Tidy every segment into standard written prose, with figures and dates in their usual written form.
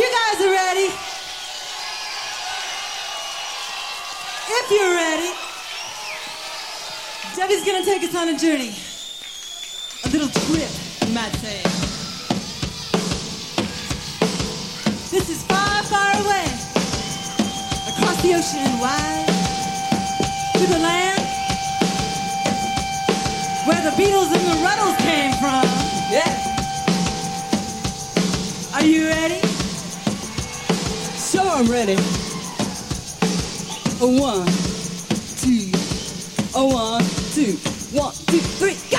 you guys are ready, if you're ready, Debbie's gonna take us on a journey. A little trip, you might say. This is far, far away, across the ocean and wide, to the land where the Beatles and the Ruddles came from. Yeah. Are you ready? Sure, I'm ready. A 1, 2, a 1, 2, 1, 2, 3, go!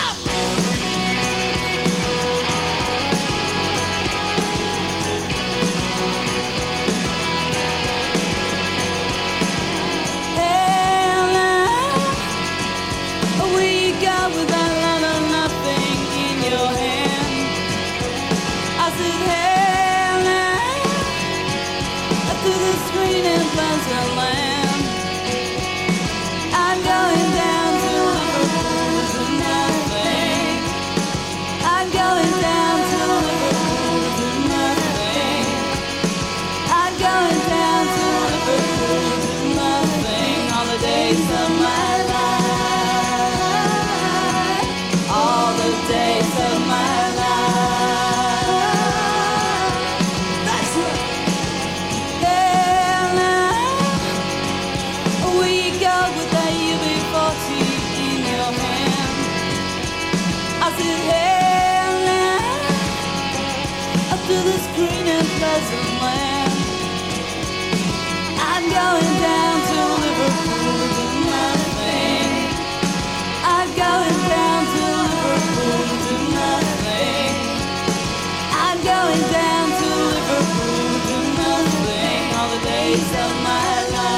I'm going down to Liverpool to do nothing. I'm going down to Liverpool to do nothing. I'm going down to Liverpool to do nothing. All the days of my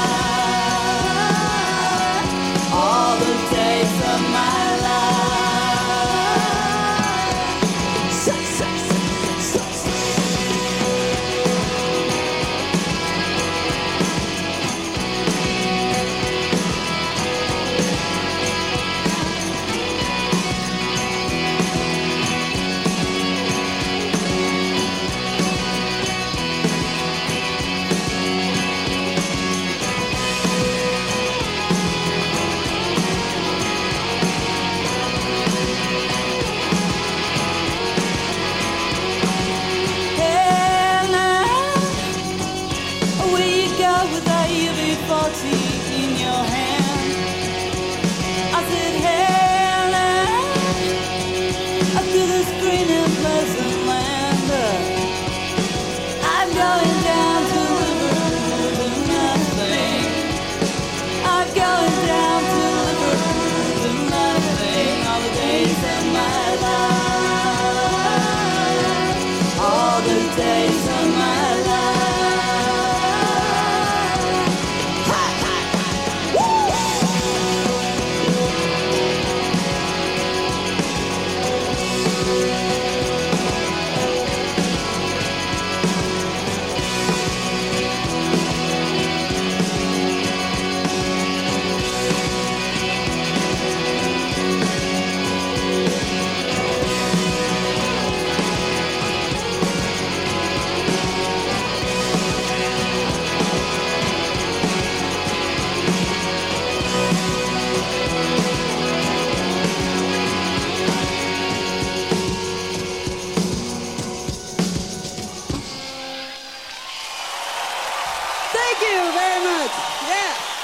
life. All the days of my life. In your hand, I said, Helen, up to this green and pleasant land. I'm going down to Liverpool to do nothing. I'm going down to Liverpool to do nothing. All the days of my life, all the days of my life. Thank you very much. Yeah.